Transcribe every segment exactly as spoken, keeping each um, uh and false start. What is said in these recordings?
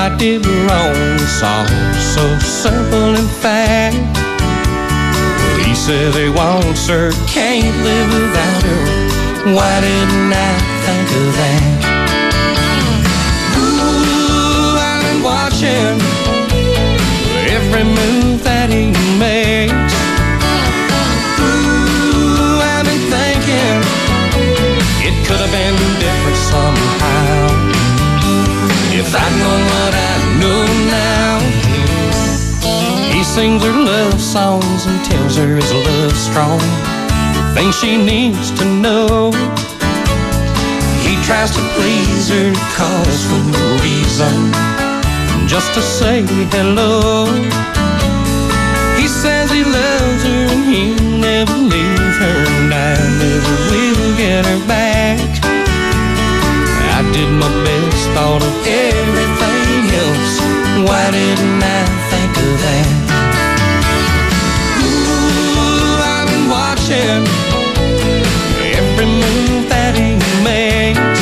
I did wrong. It's all so simple and fact. He says he wants her, can't live without her. Why didn't I think of that? Ooh, I've been watching every move that he makes. Ooh, I've been thinking it could have been different somehow. If I'd known what I know now. He sings her love songs and tells her his love's strong. Things she needs to know. He tries to please her, calls for no reason, just to say hello. He says he loves her and he'll never leave her, and I never will get her back. I did my best, thought of everything else. Why didn't I think of that? Ooh, I've been watching every move that he makes.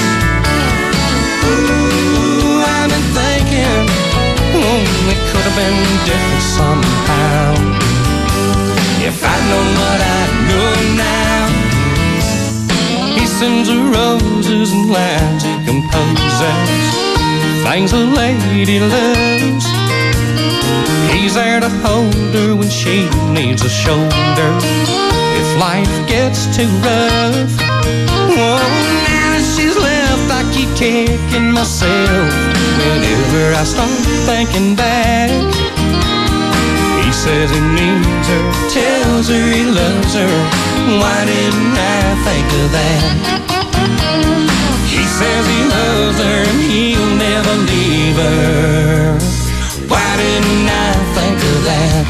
Ooh, I've been thinking, oh, it could have been different somehow. If I'd known what I know now. He sends her roses and lines he composes, things a lady loves. He's there to hold her when she needs a shoulder, if life gets too rough. Oh, now that she's left, I keep kicking myself whenever I start thinking back. He says he needs her, tells her he loves her. Why didn't I think of that? He says he loves her and he'll never leave her. Why didn't I think of that?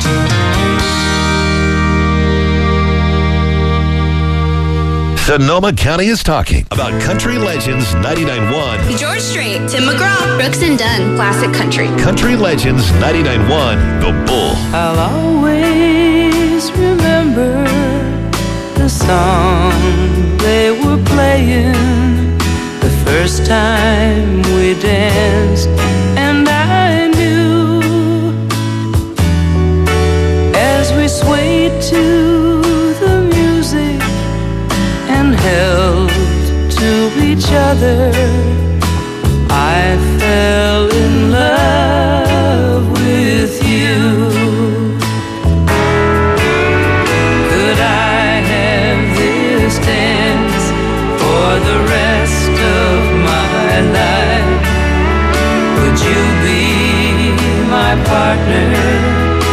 Sonoma County is talking about Country Legends ninety-nine point one. George Strait, Tim McGraw, Brooks and Dunn, Classic Country. Country Legends ninety-nine point one, The Bull. I'll always remember the song they were playing the first time we danced, and I knew as we swayed to the music and held to each other, I fell in love with you. Could I have this dance for the rest of my life? Would you be my partner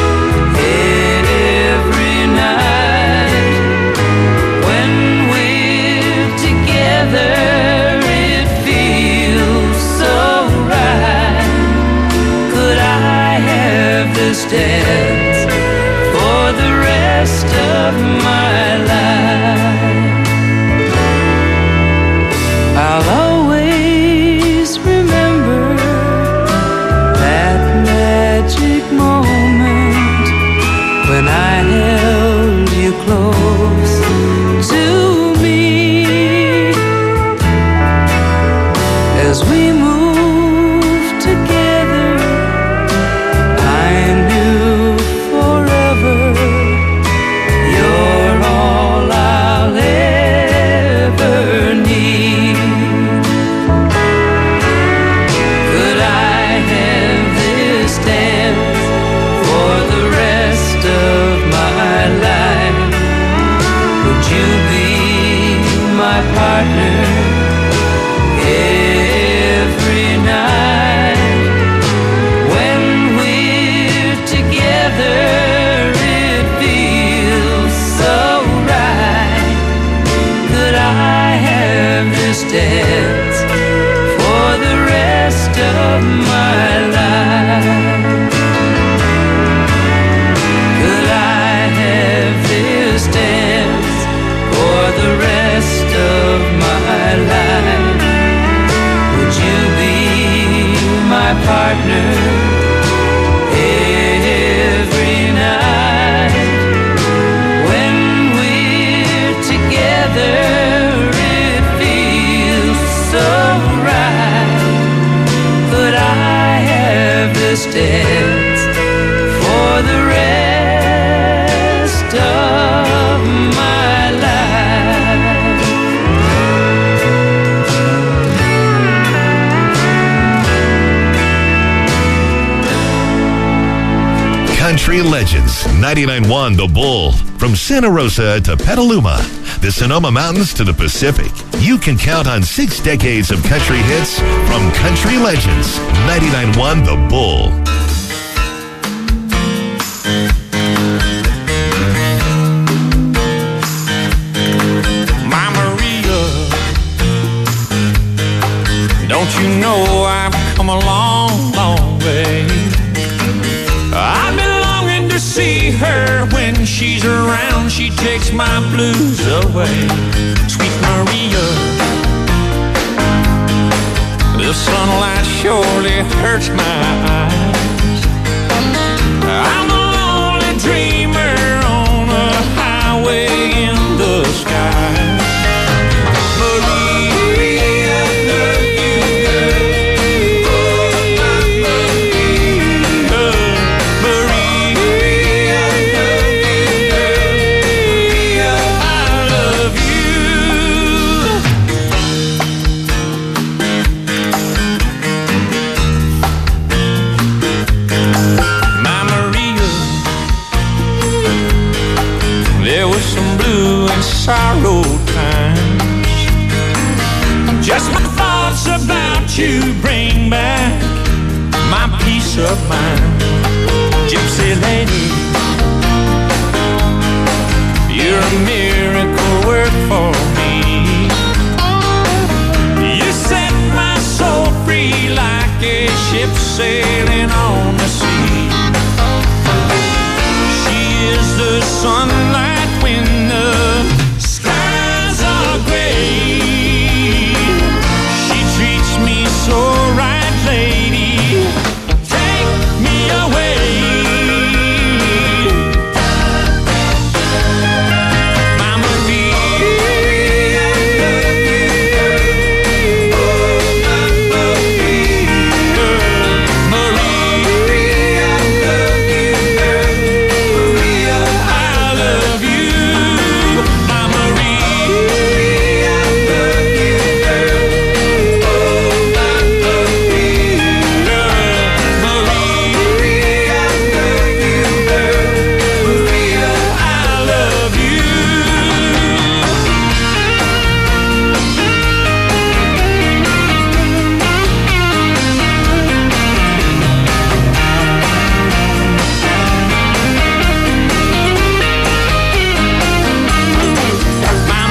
every night? When we're together, it feels so right. Could I have this dance for the rest of my life? I'll always remember that magic moment when I held you close to me. As we moved together, I knew forever you're all I'll ever need. Could I have this dance for the rest of my life? Would you be my partner every night? When we're together, it feels so right. Could I have this dance for the rest of my life? Could I have this dance for the rest of my life? Would you be my partner every night? When we're together, it feels so right. Could I have just dance for the rest of my life. Country Legends, ninety-nine point one The Bull. From Santa Rosa to Petaluma, the Sonoma Mountains to the Pacific, you can count on six decades of country hits from Country Legends, ninety-nine point one The Bull. My Maria, don't you know I've come a long, long way? I've been longing to see her. When she's around, she takes my blues away. Sweet Maria, the sunlight surely hurts my eyes. I'm a lonely dreamer on a highway in the sky. Maria, love you, Maria, I love you. My Maria, there was some blue and sorrow times. Just my thoughts about you bring back my peace of mind. Gypsy lady, you're a miracle work for me. You set my soul free like a ship sailing on the sea. She is the sunlight when the skies are gray. She treats me so right, lady. Take me away. My Maria, I love you. My Maria, I love you. My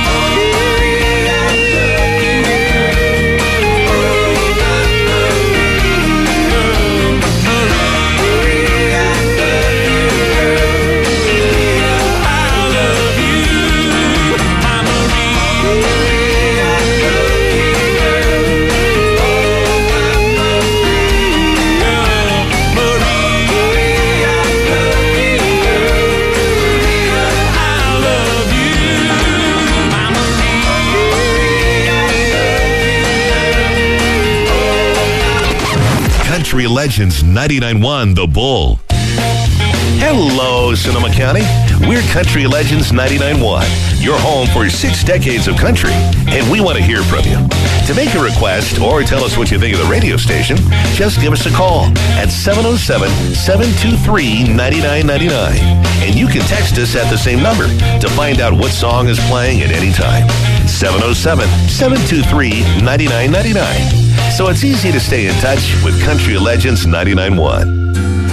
I love you. My I love you. My Country Legends, ninety-nine point one The Bull. Hello, Sonoma County. We're Country Legends ninety-nine point one, your home for six decades of country, and we want to hear from you. To make a request or tell us what you think of the radio station, just give us a call at seven oh seven, seven two three, nine nine nine nine. And you can text us at the same number to find out what song is playing at any time. seven oh seven, seven two three, nine nine nine nine. So it's easy to stay in touch with Country Legends ninety-nine point one.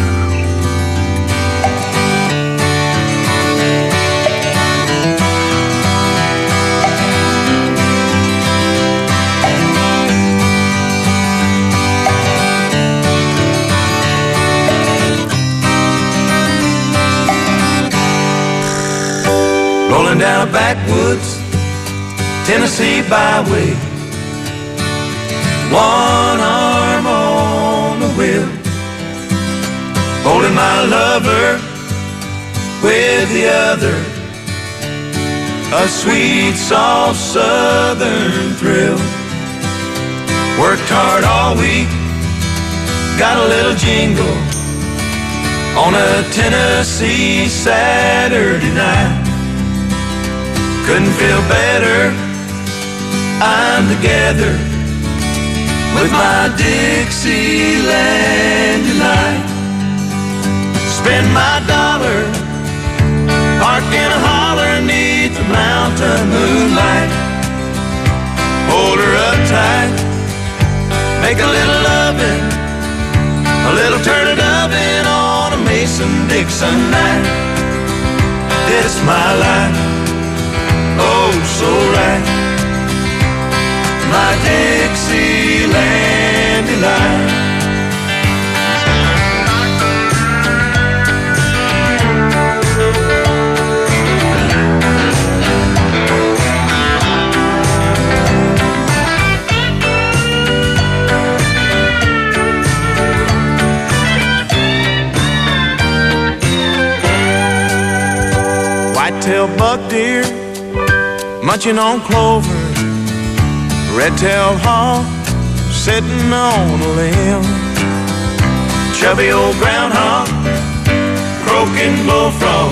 Rolling down a backwoods Tennessee byway, one arm on the wheel, holding my lover with the other, a sweet, soft southern thrill. Worked hard all week, got a little jingle on a Tennessee Saturday night. Couldn't feel better, I'm together with my Dixieland delight. Spend my dollar, park in a holler neath the mountain moonlight. Hold her up tight, make a little loving, a little turn it oven on a Mason-Dixon night. It's my life, oh so right, my Dixieland delight. White-tailed buck deer munching on clover, red-tailed hawk sitting on a limb, chubby old groundhog croaking bullfrog,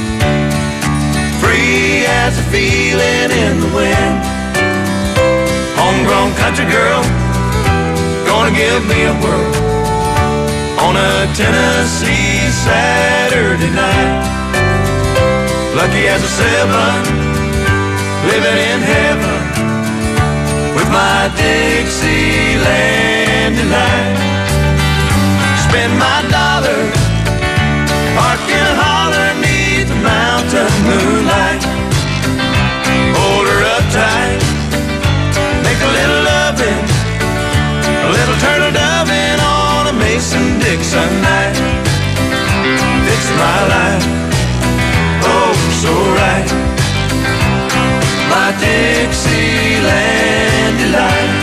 free as a feeling in the wind. Homegrown country girl gonna give me a whirl on a Tennessee Saturday night. Lucky as a seven, living in heaven with my Dixieland delight. Spend my dollar, park in a holler neath the mountain moonlight. Hold her up tight, make a little loving, a little turtle doving on a Mason-Dixon night. It's my life, oh so right, my Dixieland delight.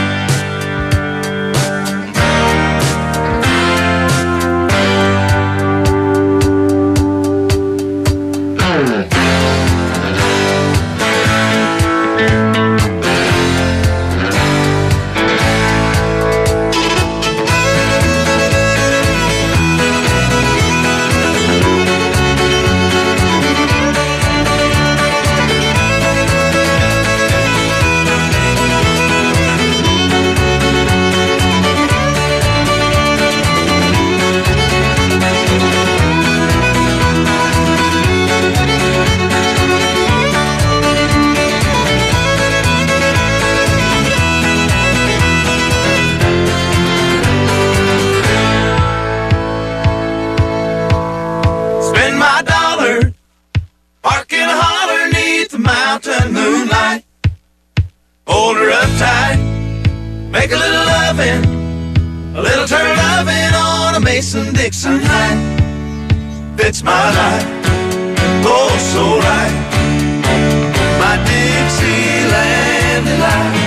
Make a little loving, a little turn loving on a Mason-Dixon night. Fits my life, oh so right, my Dixieland delight.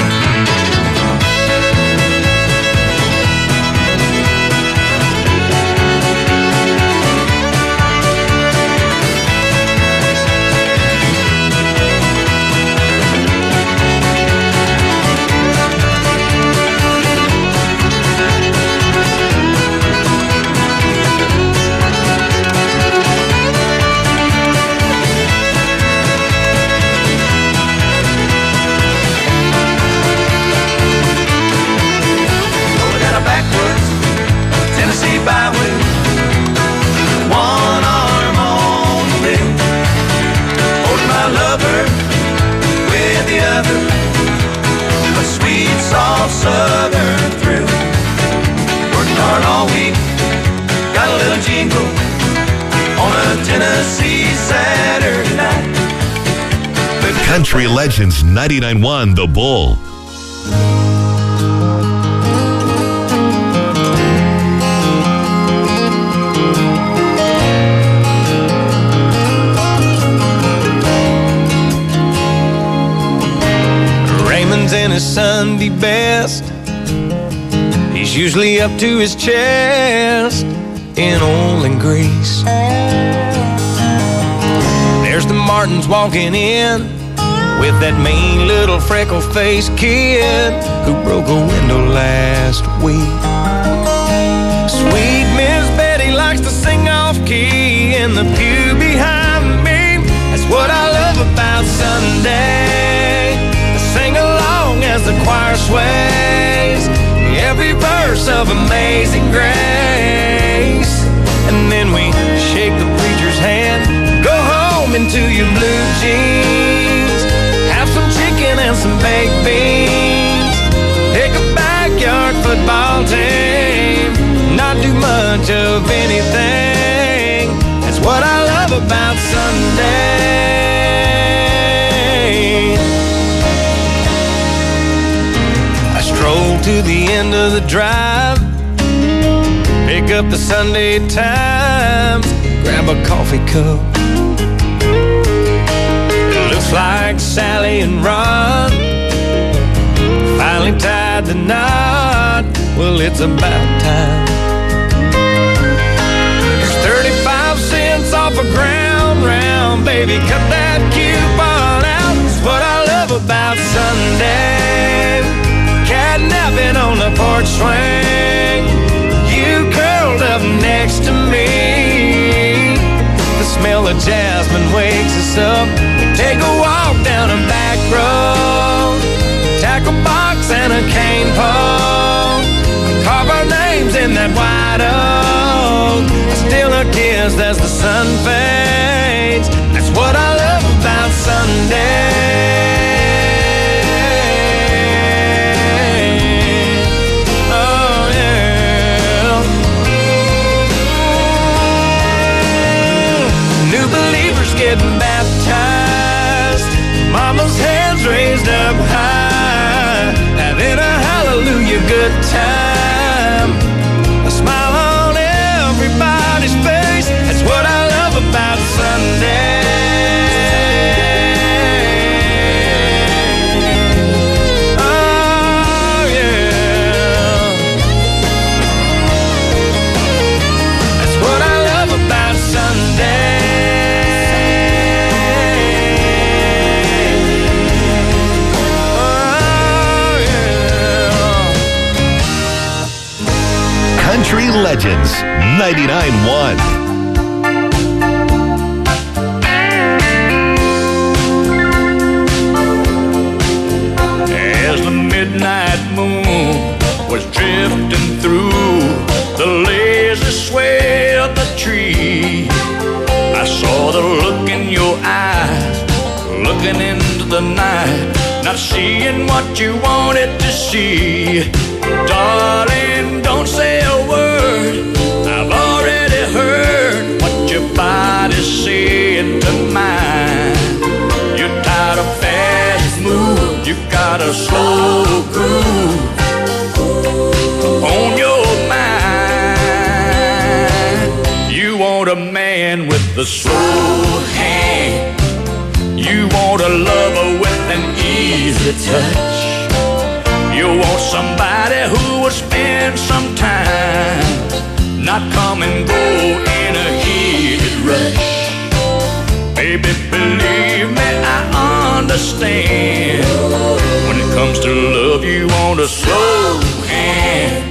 Byway, one arm on the wheel, holding my lover with the other, a sweet, soft southern thrill. Working hard all week, got a little jingle on a Tennessee Saturday night. Country Legends ninety-nine point one The Bull. In his Sunday best, he's usually up to his chest in oil and grease. There's the Martins walking in with that mean little freckle-faced kid who broke a window last week. key in the pew behind me. That's what I love about Sunday. I sing along as the choir sways every verse of Amazing Grace. And then we shake the preacher's hand, go home into your blue jeans, have some chicken and some baked beans, pick a backyard football team, not do much of anything. That's what I love about Sunday. I stroll to the end of the drive, pick up the Sunday Times, grab a coffee cup. It looks like Sally and Ron finally tied the knot. Well, it's about time. There's thirty-five cents off a ground round, baby, cut that coupon out. It's what I love about Sunday. Catnapping on the porch swing, you curled up next to me. The smell of jasmine wakes us up. We take a walk down a back road, tackle box and a cane pole, carve our names in that white oak. Still a kiss as the sun fades. That's what I love about Sunday. Getting baptized, mama's hands raised up high, having a hallelujah good time, a smile on everybody's face. That's what I love about Sunday. Oh yeah, that's what I love about Sunday. Country Legends ninety-nine point one. As the midnight moon was drifting through the lazy sway of the tree, I saw the look in your eyes, looking into the night, not seeing what you wanted to see. Darling, don't say a word, I've already heard what your body's saying to mine. You're tired of fast moves, you got a slow groove on your mind. You want a man with a slow hand, you want a lover with an easy touch. You want somebody who will spend some time, not come and go in a heated rush. Baby, believe me, I understand. When it comes to love, you want a slow hand.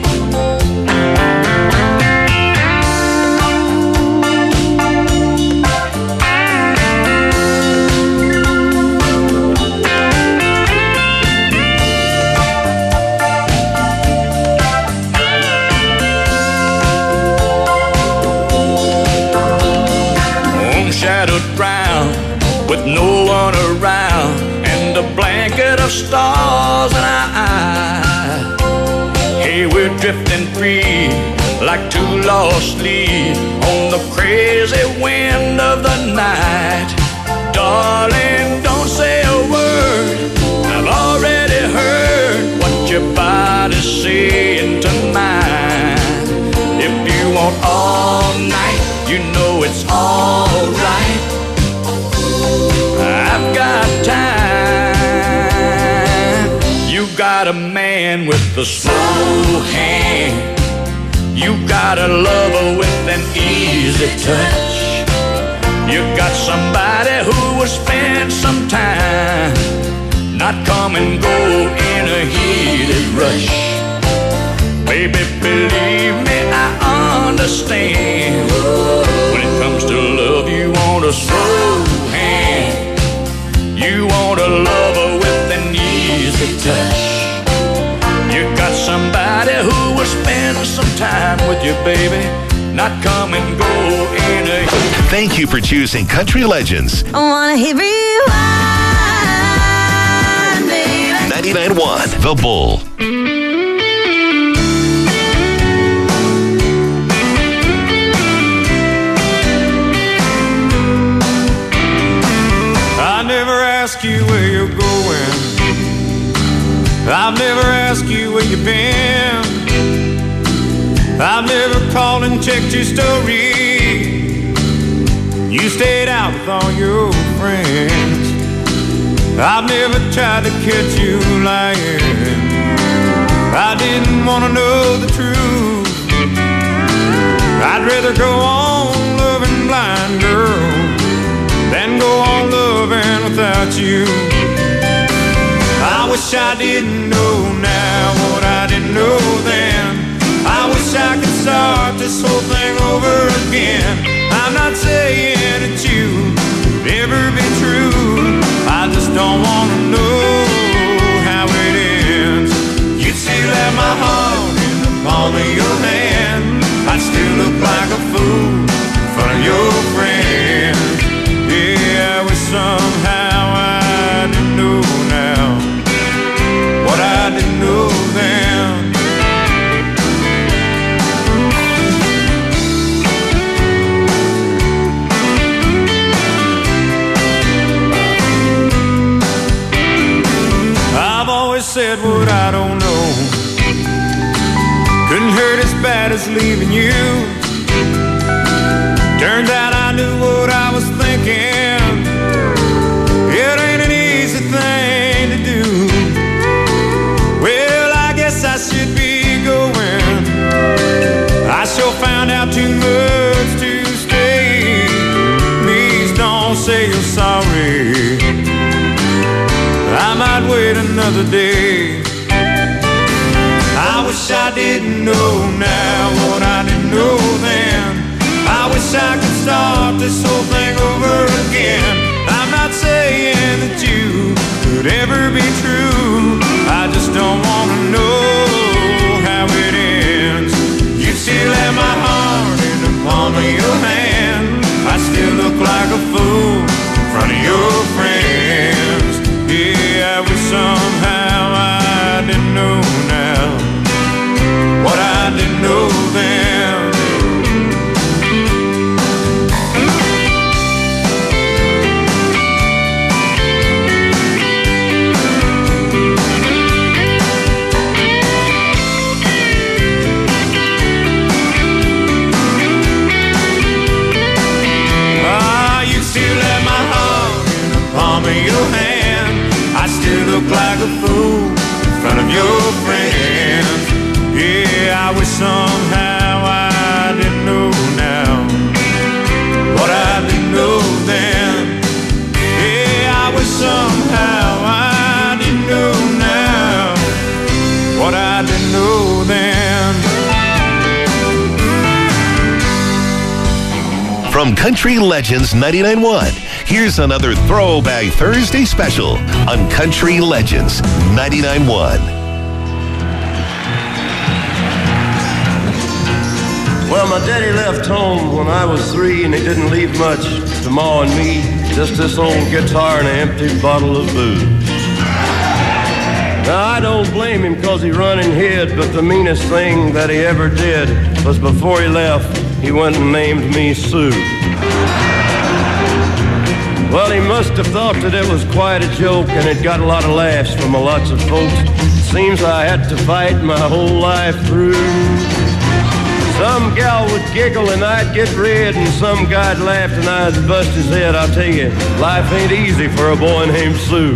Shadowed ground with no one around, and a blanket of stars in our eyes. Hey, we're drifting free like two lost leaves on the crazy wind of the night. Darling, don't say a word, I've already heard what your body's saying to mine. If you want all night, you know it's alright. I've got time. You got a man with a slow hand, you got a lover with an easy touch. You got somebody who will spend some time, not come and go in a heated rush. Baby, believe me, I understand. When it you, baby, not come and go in a... Thank you for choosing Country Legends. I wanna hear rewind, baby. ninety-nine point one The Bull. I never ask you where you're going. I've never asked you where you've been. I've never called and checked your story. You stayed out with all your friends. I've never tried to catch you lying. I didn't want to know the truth. I'd rather go on loving blind, girl, than go on loving without you. I wish I didn't know now what I didn't know then. I wish I could start this whole thing over again. I'm not saying that you could ever be true. I just don't want to know how it ends. You'd still have my heart in the palm of your hand. I'd still look like a fool in front of your friends. Yeah, I wish somehow I didn't know now what I didn't know then. I've always said what I don't know. Couldn't hurt as bad as leaving you. Turns out I knew what I was thinking. It ain't an easy thing to do. Well, I guess I should be going. I sure found out too much to stay. Please don't say you're sorry. I might wait another day. I wish I didn't know now what I didn't know then. I wish I could start this whole thing over again. I'm not saying that you could ever be true. I just don't want to know how it ends. You still have my heart in the palm of your hand. I still look like a fool in front of your friends. Yeah, I wish somehow I didn't know now what I didn't know then. Ah, you still have my heart in the palm of your hand. I still look like a fool in front of your friends. Yeah, I wish somehow I didn't know now what I didn't know then. Yeah, I wish somehow I didn't know now what I didn't know then. From Country Legends ninety-nine point one, here's another Throwback Thursday special on Country Legends ninety-nine point one. Well, my daddy left home when I was three, and he didn't leave much to Ma and me, just this old guitar and an empty bottle of booze. Now, I don't blame him because he run and hid, but the meanest thing that he ever did was before he left, he went and named me Sue. Well, he must have thought that it was quite a joke, and it got a lot of laughs from lots of folks. Seems I had to fight my whole life through. Some gal would giggle and I'd get red, and some guy'd laugh and I'd bust his head. I'll tell you, life ain't easy for a boy named Sue.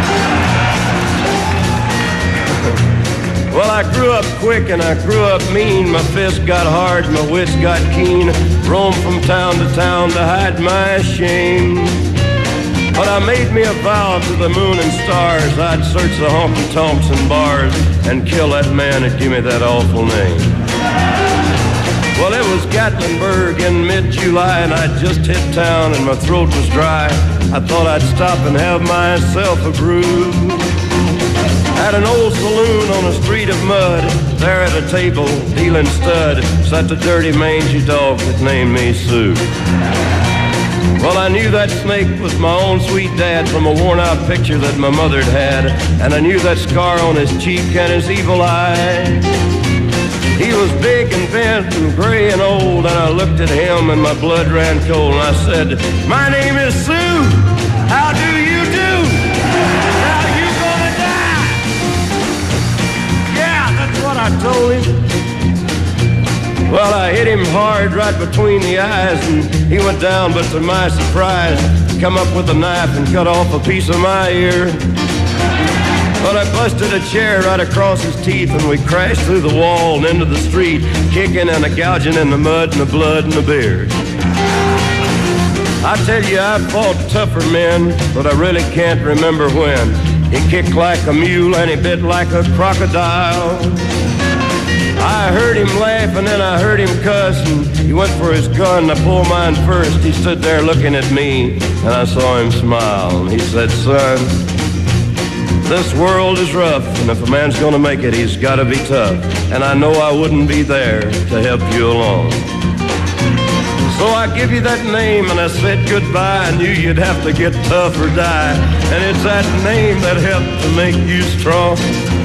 Well, I grew up quick and I grew up mean. My fists got hard, my wits got keen. Roamed from town to town to hide my shame. But I made me a vow to the moon and stars, I'd search the honky-tonks and bars and kill that man that gave me that awful name. Well, it was Gatlinburg in mid-July, and I'd just hit town and my throat was dry. I thought I'd stop and have myself a groove. At an old saloon on a street of mud, there at a table, dealing stud, sat the dirty mangy dog that named me Sue. Well, I knew that snake was my own sweet dad from a worn-out picture that my mother'd had, and I knew that scar on his cheek and his evil eye. He was big and bent and gray and old, and I looked at him and my blood ran cold, and I said, "My name is Sue. How do you do? How you gonna die?" Yeah, that's what I told him. Well, I hit him hard right between the eyes, and he went down, but to my surprise, come up with a knife and cut off a piece of my ear. But I busted a chair right across his teeth, and we crashed through the wall and into the street, kicking and a gouging in the mud and the blood and the beer. I tell you, I fought tougher men, but I really can't remember when. He kicked like a mule and he bit like a crocodile. I heard him laugh and then I heard him cuss, and he went for his gun. I pulled mine first. He stood there looking at me, and I saw him smile. And he said, "Son, this world is rough, and if a man's gonna make it, he's gotta be tough. And I know I wouldn't be there to help you along. So I give you that name, and I said goodbye. I knew you'd have to get tough or die, and it's that name that helped to make you strong."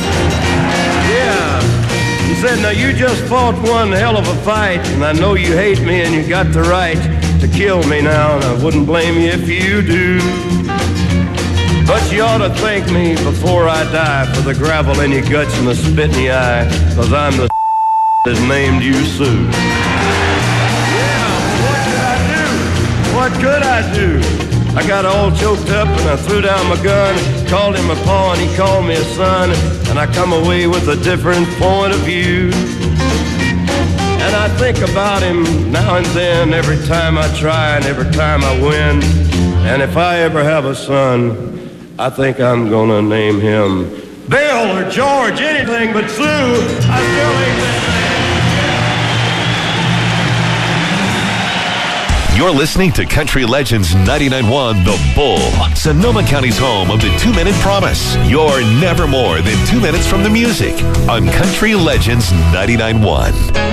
Yeah. He said, "Now you just fought one hell of a fight, and I know you hate me and you got the right to kill me now, and I wouldn't blame you if you do. But you ought to thank me before I die for the gravel in your guts and the spit in your eye, because I'm the that named you Sue." Yeah, what could I do? What could I do? I got all choked up and I threw down my gun, called him a paw and he called me a son, and I come away with a different point of view. And I think about him now and then, every time I try and every time I win. And if I ever have a son, I think I'm gonna name him Bill or George, anything but Sue. I still ain't that. You're listening to Country Legends ninety-nine point one The Bull, Sonoma County's home of the two-minute promise. You're never more than two minutes from the music on Country Legends ninety-nine point one.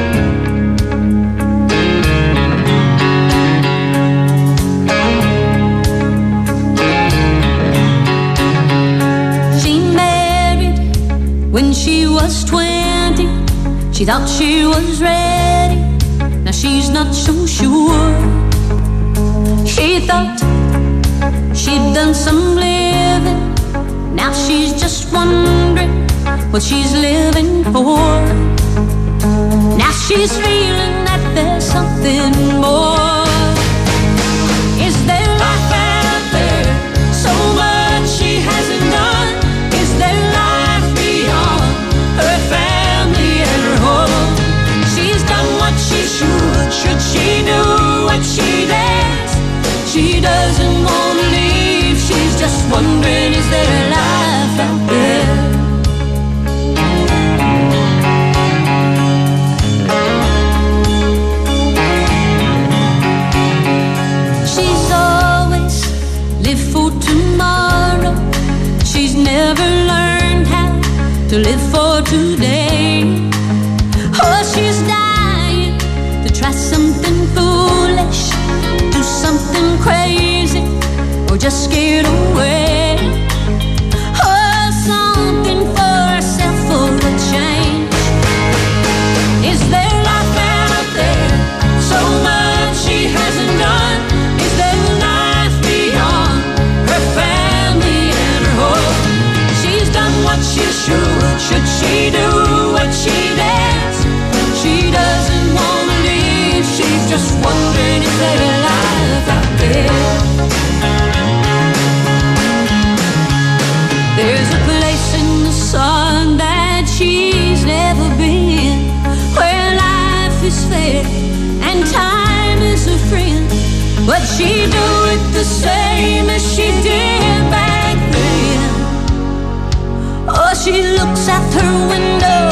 She married when she was twenty. She thought she was ready. Now she's not so sure. She thought she'd done some living. Now she's just wondering what she's living for. Now she's feeling that there's something more. Is there life out there? So much she hasn't done. Is there life beyond her family and her home? She's done what she should. Should she do what she does? She doesn't want to leave. She's just wondering, is there a life out there? She's always lived for tomorrow. She's never learned how to live for today. Oh, she's dying to try something foolish, do something crazy, or just scared away. Oh, something for herself for a change. Is there life out there? So much she hasn't done. Is there life beyond her family and her home? She's done what she should. Should she do what she does? She doesn't want to leave. She's just wondering, is there a life out there? There's a place in the sun that she's never been, where life is fair and time is a friend. But she'd do it the same as she did back then. Oh, she looks out her window